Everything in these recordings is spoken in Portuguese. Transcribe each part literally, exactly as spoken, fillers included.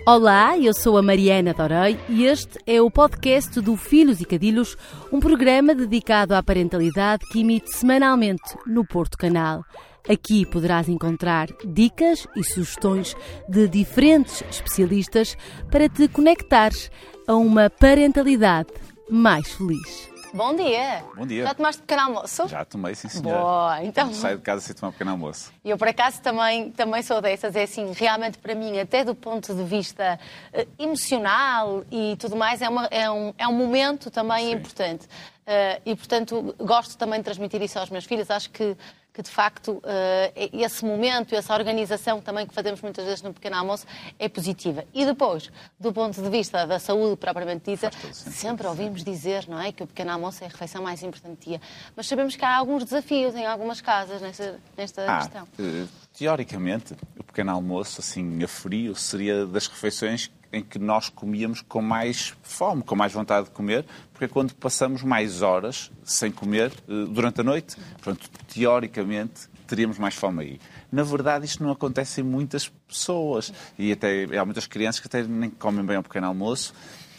Olá, eu sou a Mariana Dorei e este é o podcast do Filhos e Cadilhos, um programa dedicado à parentalidade que emite semanalmente no Porto Canal. Aqui poderás encontrar dicas e sugestões de diferentes especialistas para te conectares a uma parentalidade mais feliz. Bom dia! Bom dia! Já tomaste pequeno almoço? Já tomei, sim senhora. Boa, então... Saio de casa sem tomar um pequeno almoço. Eu, por acaso, também, também sou dessas. É assim, realmente para mim, até do ponto de vista uh, emocional e tudo mais, é, uma, é, um, é um momento também sim. importante. Uh, e, portanto, gosto também de transmitir isso aos meus filhos. Acho que, que de facto, uh, esse momento, essa organização também que fazemos muitas vezes no pequeno almoço é positiva. E depois, do ponto de vista da saúde propriamente dita, sempre ouvimos dizer, não é, que o pequeno almoço é a refeição mais importante do dia. Mas sabemos que há alguns desafios em algumas casas nesta, nesta ah, questão. Uh, teoricamente, o pequeno almoço, assim, a frio, seria das refeições em que nós comíamos com mais fome, com mais vontade de comer, porque é quando passamos mais horas sem comer uh, durante a noite. Portanto, teoricamente, teríamos mais fome aí. Na verdade, isto não acontece em muitas pessoas. E até há muitas crianças que até nem comem bem ao pequeno almoço.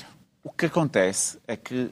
O que acontece é que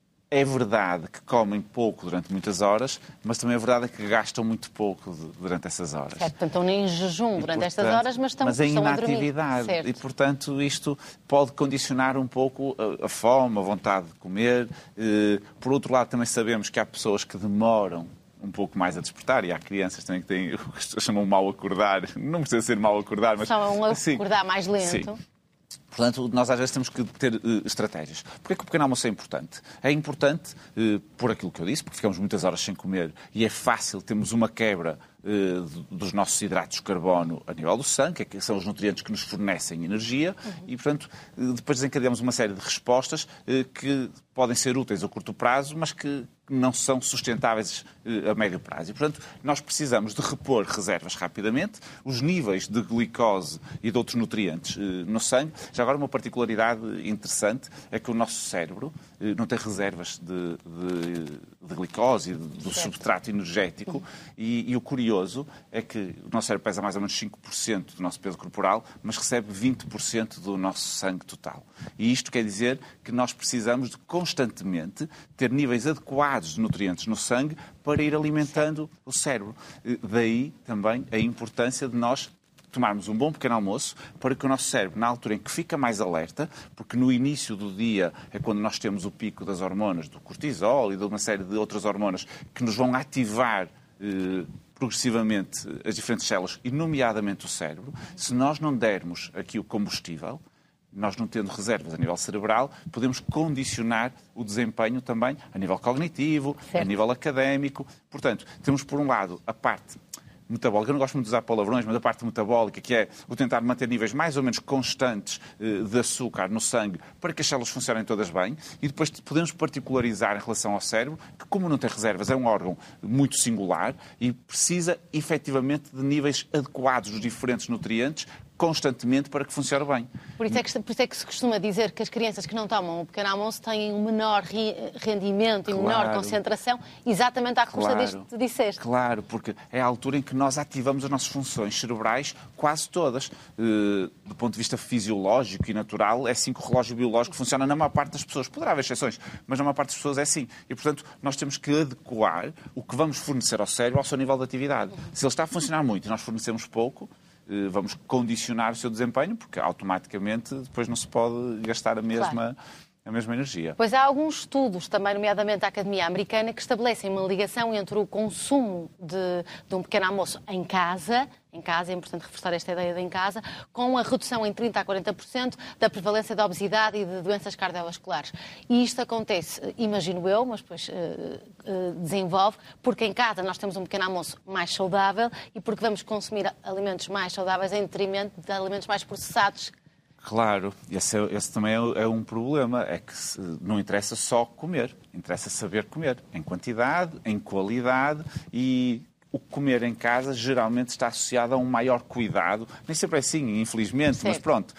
é verdade que comem pouco durante muitas horas, mas também é verdade que gastam muito pouco durante essas horas. Certo, portanto, estão em jejum e, durante portanto, estas horas, mas estão, mas em estão inatividade. a dormir. E, portanto, isto pode condicionar um pouco a, a fome, a vontade de comer. Por outro lado, também sabemos que há pessoas que demoram um pouco mais a despertar, e há crianças também que têm o que se chamam mal acordar. Não precisa ser mal acordar, mas... São um assim, acordar mais lento. Sim. Portanto, nós às vezes temos que ter uh, estratégias. Porquê que o pequeno almoço é importante? É importante uh, por aquilo que eu disse, porque ficamos muitas horas sem comer e é fácil, temos uma quebra uh, dos nossos hidratos de carbono a nível do sangue, que são os nutrientes que nos fornecem energia, uhum. e, portanto, uh, depois desencadeamos uma série de respostas uh, que podem ser úteis a curto prazo, mas que não são sustentáveis uh, a médio prazo. E, portanto, nós precisamos de repor reservas rapidamente, os níveis de glicose e de outros nutrientes uh, no sangue. Já agora, uma particularidade interessante é que o nosso cérebro uh, não tem reservas de, de, de glicose e de, do certo. substrato energético. E, e o curioso é que o nosso cérebro pesa mais ou menos cinco por cento do nosso peso corporal, mas recebe vinte por cento do nosso sangue total. E isto quer dizer que nós precisamos de constantemente ter níveis adequados de nutrientes no sangue para ir alimentando o cérebro. Daí também a importância de nós tomarmos um bom pequeno almoço para que o nosso cérebro, na altura em que fica mais alerta, porque no início do dia é quando nós temos o pico das hormonas, do cortisol e de uma série de outras hormonas que nos vão ativar eh, progressivamente as diferentes células, e nomeadamente o cérebro, se nós não dermos aqui o combustível, nós não tendo reservas a nível cerebral, podemos condicionar o desempenho também a nível cognitivo, certo. a nível académico. Portanto, temos por um lado a parte metabólica, eu não gosto muito de usar palavrões, mas a parte metabólica, que é o tentar manter níveis mais ou menos constantes de açúcar no sangue para que as células funcionem todas bem, e depois podemos particularizar em relação ao cérebro, que como não tem reservas é um órgão muito singular e precisa efetivamente de níveis adequados dos diferentes nutrientes constantemente para que funcione bem. Por isso, é que, por isso é que se costuma dizer que as crianças que não tomam o pequeno almoço têm um menor rendimento claro. e menor concentração, exatamente à custa claro. deste que tu disseste. Claro, porque é a altura em que nós ativamos as nossas funções cerebrais quase todas. Uh, do ponto de vista fisiológico e natural, é assim que o relógio biológico funciona na maior parte das pessoas. Poderá haver exceções, mas na maior parte das pessoas é assim. E, portanto, nós temos que adequar o que vamos fornecer ao cérebro ao seu nível de atividade. Se ele está a funcionar muito e nós fornecemos pouco, vamos condicionar o seu desempenho, porque automaticamente depois não se pode gastar a mesma, claro. a mesma energia. Pois há alguns estudos, também nomeadamente da Academia Americana, que estabelecem uma ligação entre o consumo de, de um pequeno almoço em casa, em casa, é importante reforçar esta ideia de em casa, com a redução em trinta a quarenta por cento da prevalência da obesidade e de doenças cardiovasculares. E isto acontece, imagino eu, mas depois uh, uh, desenvolve, porque em casa nós temos um pequeno almoço mais saudável e porque vamos consumir alimentos mais saudáveis em detrimento de alimentos mais processados. Claro, esse, é, esse também é, é um problema, é que se, não interessa só comer, interessa saber comer, em quantidade, em qualidade, e o comer em casa geralmente está associado a um maior cuidado, nem sempre é assim, infelizmente, certo. mas pronto,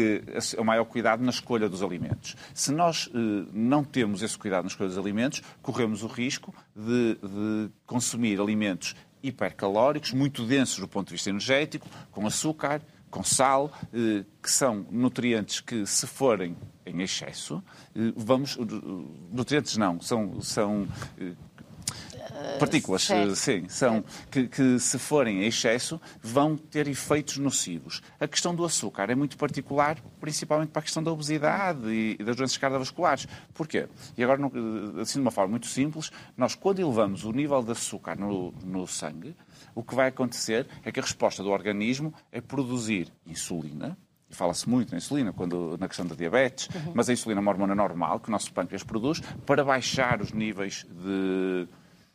é o maior cuidado na escolha dos alimentos. Se nós não temos esse cuidado na escolha dos alimentos, corremos o risco de, de consumir alimentos hipercalóricos, muito densos do ponto de vista energético, com açúcar, com sal, eh, que são nutrientes que, se forem em excesso, eh, vamos... Nutrientes não, são... são eh, partículas, Certo. sim, são que, que, se forem em excesso, vão ter efeitos nocivos. A questão do açúcar é muito particular, principalmente para a questão da obesidade e das doenças cardiovasculares. Porquê? E agora, assim de uma forma muito simples, nós, quando elevamos o nível de açúcar no, no sangue, o que vai acontecer é que a resposta do organismo é produzir insulina. E fala-se muito na insulina quando, na questão da diabetes, uhum. mas a insulina é uma hormona normal que o nosso pâncreas produz para baixar os níveis de...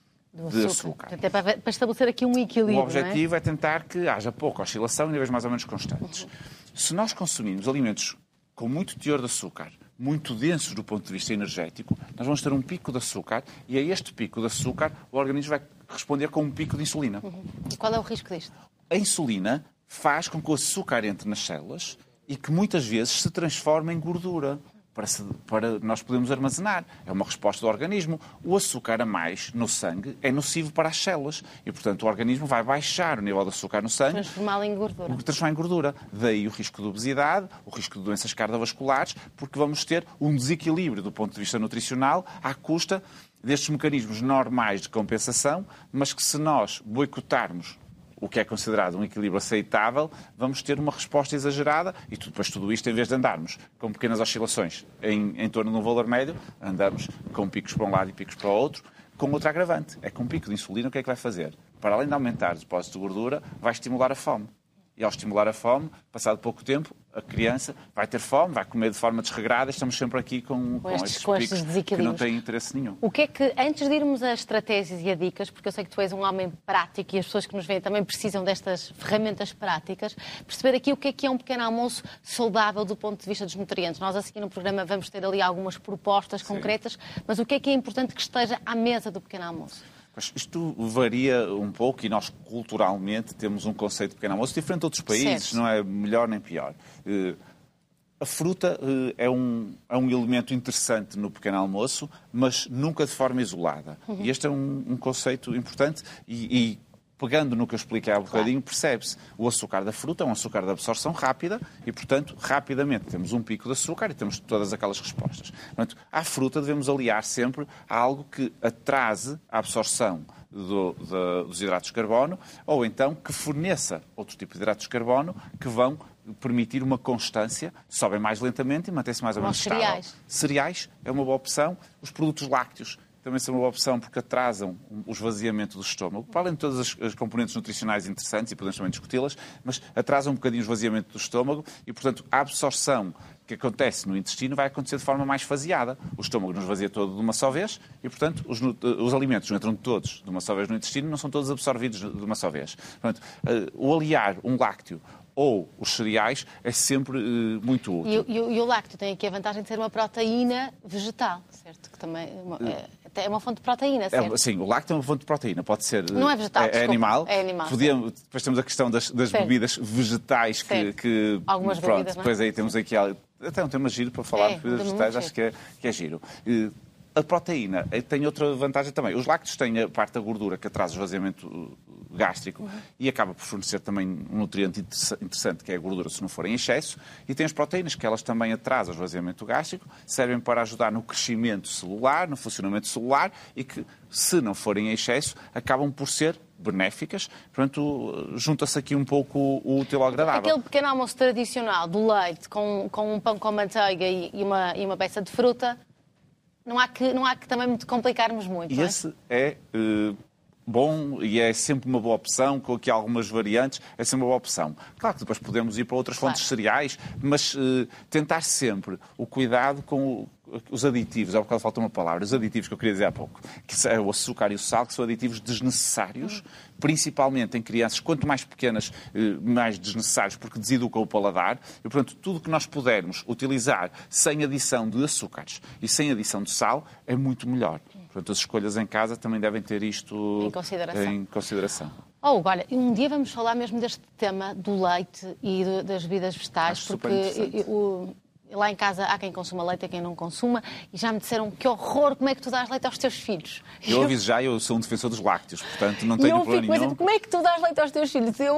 de açúcar. Até para, para estabelecer aqui um equilíbrio. O objetivo é? é tentar que haja pouca oscilação em níveis mais ou menos constantes. Uhum. Se nós consumimos alimentos com muito teor de açúcar, muito densos do ponto de vista energético, nós vamos ter um pico de açúcar e a este pico de açúcar o organismo vai responder com um pico de insulina. Uhum. E qual é o risco disto? A insulina faz com que o açúcar entre nas células e que muitas vezes se transforma em gordura. Para, se, para nós podermos armazenar. É uma resposta do organismo. O açúcar a mais no sangue é nocivo para as células e, portanto, o organismo vai baixar o nível de açúcar no sangue. Transformá-lo em gordura. Transformar em gordura. Daí o risco de obesidade, o risco de doenças cardiovasculares, porque vamos ter um desequilíbrio do ponto de vista nutricional à custa destes mecanismos normais de compensação, mas que, se nós boicotarmos o que é considerado um equilíbrio aceitável, vamos ter uma resposta exagerada e depois tudo isto, em vez de andarmos com pequenas oscilações em, em torno de um valor médio, andamos com picos para um lado e picos para o outro, com outro agravante. É que um pico de insulina o que é que vai fazer? Para além de aumentar o depósito de gordura, vai estimular a fome. E ao estimular a fome, passado pouco tempo, a criança vai ter fome, vai comer de forma desregrada. Estamos sempre aqui com, com, com estes, com estes picos que não têm interesse nenhum. O que é que, antes de irmos às estratégias e a dicas, porque eu sei que tu és um homem prático e as pessoas que nos veem também precisam destas ferramentas práticas, perceber aqui o que é que é um pequeno almoço saudável do ponto de vista dos nutrientes. Nós, assim, no programa vamos ter ali algumas propostas concretas, Sim. mas o que é que é importante que esteja à mesa do pequeno almoço? Isto varia um pouco e nós, culturalmente, temos um conceito de pequeno almoço diferente de outros países, certo. Não é melhor nem pior. A fruta é um, é um elemento interessante no pequeno almoço, mas nunca de forma isolada. Uhum. E este é um, um conceito importante e, e pegando no que eu expliquei há um bocadinho, percebe-se. O açúcar da fruta é um açúcar de absorção rápida e, portanto, rapidamente temos um pico de açúcar e temos todas aquelas respostas. Portanto, à fruta devemos aliar sempre a algo que atrase a absorção do, do, dos hidratos de carbono ou então que forneça outro tipo de hidratos de carbono que vão permitir uma constância, sobem mais lentamente e mantém-se mais ou menos estável. Cereais. Cereais é uma boa opção. Os produtos lácteos também são uma boa opção porque atrasam o esvaziamento do estômago, para além de todas as, as componentes nutricionais interessantes, e podemos também discuti-las, mas atrasam um bocadinho o esvaziamento do estômago e, portanto, a absorção que acontece no intestino vai acontecer de forma mais faseada. O estômago não esvazia todo de uma só vez e, portanto, os, os alimentos não entram todos de uma só vez no intestino, não são todos absorvidos de uma só vez. Portanto, o aliar um lácteo ou os cereais é sempre uh, muito útil. E, e, e o lácteo tem aqui a vantagem de ser uma proteína vegetal, certo? Que também é uma, é, é uma fonte de proteína, certo? É, sim, o lácteo é uma fonte de proteína. Pode ser... Não é vegetal, É, é animal. É animal. Podíamos, depois temos a questão das, das bebidas vegetais que... que Algumas pronto, bebidas, não é? Depois aí temos aqui... Até um tema giro para falar é, de bebidas vegetais, acho que é, que é giro. Uh, A proteína tem outra vantagem também. Os lácteos têm a parte da gordura que atrasa o esvaziamento gástrico uhum. e acaba por fornecer também um nutriente interessante, que é a gordura, se não for em excesso. E tem as proteínas, que elas também atrasam o esvaziamento gástrico, servem para ajudar no crescimento celular, no funcionamento celular e que, se não forem em excesso, acabam por ser benéficas. Portanto, junta-se aqui um pouco o útil ao agradável. Aquele pequeno almoço tradicional do leite com, com um pão com manteiga e, e, uma, e uma peça de fruta, Não há, que, não há que também muito complicarmos muito. E esse é uh, bom e é sempre uma boa opção, com aqui algumas variantes, é sempre uma boa opção. Claro que depois podemos ir para outras fontes claro. cereais, mas uh, tentar sempre o cuidado com o, os aditivos, há bocado falta uma palavra, os aditivos que eu queria dizer há pouco, que é o açúcar e o sal, que são aditivos desnecessários, hum. principalmente em crianças, quanto mais pequenas, mais desnecessários, porque deseducam o paladar. E, portanto, tudo que nós pudermos utilizar sem adição de açúcares e sem adição de sal é muito melhor. Portanto, as escolhas em casa também devem ter isto em consideração. Em consideração. Oh, olha, um dia vamos falar mesmo deste tema do leite e do, das bebidas vegetais, Acho porque o... Lá em casa há quem consuma leite, há quem não consuma, e já me disseram que horror, como é que tu dás leite aos teus filhos? Eu aviso já, eu sou um defensor dos lácteos, portanto não tenho eu problema fico, nenhum. Mas como é que tu dás leite aos teus filhos? Eu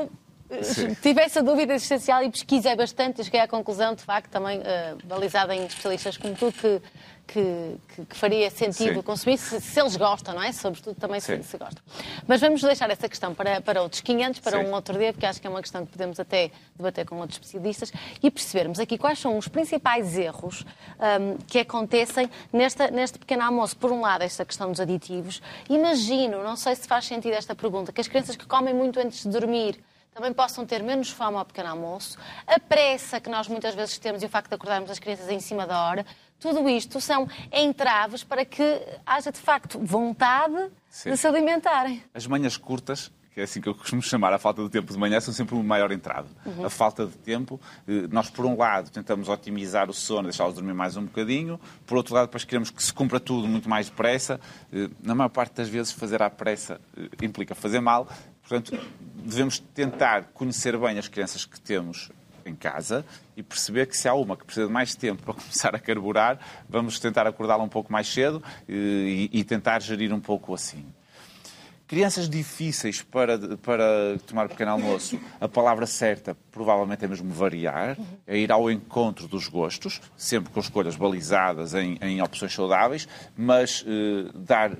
Sim. tive essa dúvida existencial e pesquisei bastante e cheguei à conclusão, de facto, também uh, balizada em especialistas como tu, que, que, que, que faria sentido Sim. consumir, se, se eles gostam, não é? Sobretudo também se, se gostam. Mas vamos deixar essa questão para, para outros quinhentos, para Sim. um outro dia, porque acho que é uma questão que podemos até debater com outros especialistas e percebermos aqui quais são os principais erros um, que acontecem nesta, neste pequeno almoço. Por um lado, esta questão dos aditivos. Imagino, não sei se faz sentido esta pergunta, que as crianças que comem muito antes de dormir também possam ter menos fome ao pequeno almoço, a pressa que nós muitas vezes temos e o facto de acordarmos as crianças em cima da hora, tudo isto são entraves para que haja, de facto, vontade Sim. de se alimentarem. As manhãs curtas, que é assim que eu costumo chamar a falta de tempo de manhã, são sempre o maior entrave. Uhum. A falta de tempo, nós por um lado tentamos otimizar o sono, deixá-los dormir mais um bocadinho, por outro lado depois queremos que se cumpra tudo muito mais depressa. Na maior parte das vezes fazer à pressa implica fazer mal, portanto devemos tentar conhecer bem as crianças que temos em casa e perceber que se há uma que precisa de mais tempo para começar a carburar, vamos tentar acordá-la um pouco mais cedo e, e tentar gerir um pouco assim. Crianças difíceis para, para tomar pequeno almoço, a palavra certa provavelmente é mesmo variar, é ir ao encontro dos gostos, sempre com escolhas balizadas em, em opções saudáveis, mas eh, dar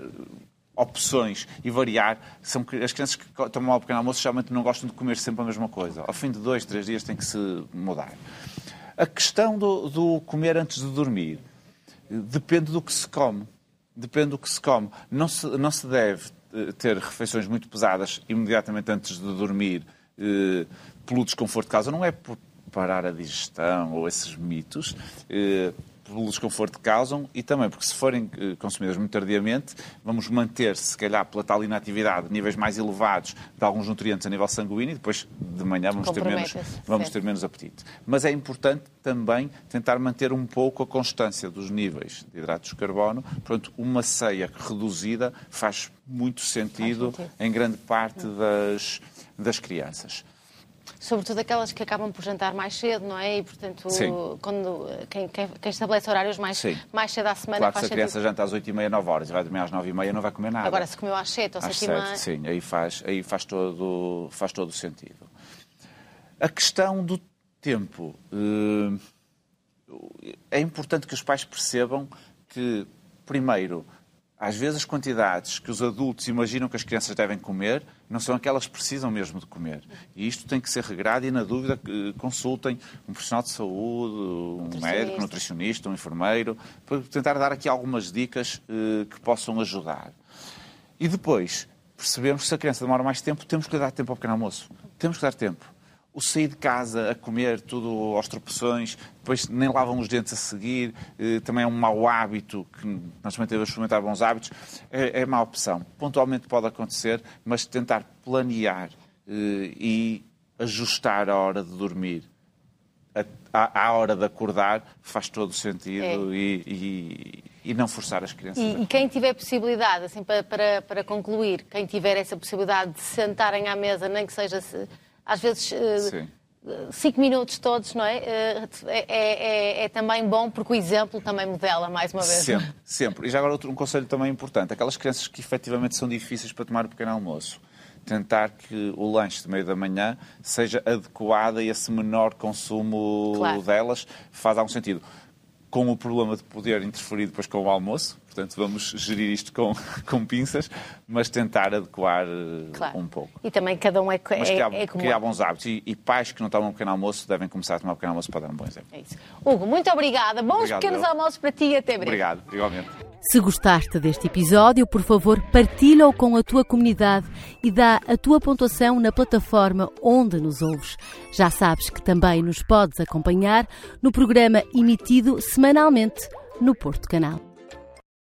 opções e variar. São as crianças que tomam ao pequeno almoço geralmente não gostam de comer sempre a mesma coisa. Ao fim de dois, três dias tem que se mudar. A questão do, do comer antes de dormir depende do que se come. Depende do que se come. Não se, não se deve ter refeições muito pesadas imediatamente antes de dormir eh, pelo desconforto de causa. Não é por parar a digestão ou esses mitos, eh, pelo desconforto que causam e também porque se forem eh, consumidas muito tardiamente, vamos manter, se calhar, pela tal inatividade, níveis mais elevados de alguns nutrientes a nível sanguíneo e depois de manhã vamos, ter menos, vamos ter menos apetite. Mas é importante também tentar manter um pouco a constância dos níveis de hidratos de carbono. Portanto, uma ceia reduzida faz muito sentido, faz sentido. Em grande parte das, das crianças. Sobretudo aquelas que acabam por jantar mais cedo, não é? E, portanto, quando, quem, quem, quem estabelece horários mais, mais cedo à semana claro faz que se a criança sentido. Janta às oito e meia, nove horas e vai dormir às nove e meia, não vai comer nada. Agora, se comeu às sete ou sete e meia... Sim, aí faz, aí faz, todo, faz todo o sentido. A questão do tempo. É importante que os pais percebam que, primeiro, às vezes as quantidades que os adultos imaginam que as crianças devem comer não são aquelas que precisam mesmo de comer. E isto tem que ser regrado e, na dúvida, consultem um profissional de saúde, um médico, um nutricionista, um enfermeiro, para tentar dar aqui algumas dicas eh, que possam ajudar. E depois, percebemos que se a criança demora mais tempo, temos que lhe dar tempo ao pequeno almoço. Temos que dar tempo. O sair de casa a comer tudo aos tropeções, depois nem lavam os dentes a seguir, eh, também é um mau hábito, que nós também temos a experimentar bons hábitos, é, é má opção. Pontualmente pode acontecer, mas tentar planear eh, e ajustar a hora de dormir à, à hora de acordar faz todo o sentido é. e, e, e não forçar as crianças. E, e quem tiver possibilidade, assim, para, para, para concluir, quem tiver essa possibilidade de sentarem à mesa, nem que seja... Às vezes, uh, cinco minutos todos, não é? Uh, é, é? É também bom, porque o exemplo também modela, mais uma vez. Sempre, sempre. E já agora outro, um conselho também importante. Aquelas crianças que efetivamente são difíceis para tomar o pequeno almoço. Tentar que o lanche de meio da manhã seja adequado a esse menor consumo claro. delas. Faz algum sentido. Com o problema de poder interferir depois com o almoço. Portanto, vamos gerir isto com, com pinças, mas tentar adequar claro. um pouco. E também cada um é, é, mas que há, é comum. Que há bons hábitos. E, e pais que não tomam um pequeno almoço devem começar a tomar um pequeno almoço para dar um bom exemplo. É isso. Hugo, muito obrigada. Bons Obrigado, pequenos eu. almoços para ti e até breve. Obrigado, igualmente. Se gostaste deste episódio, por favor, partilha-o com a tua comunidade e dá a tua pontuação na plataforma onde nos ouves. Já sabes que também nos podes acompanhar no programa emitido semanalmente no Porto Canal.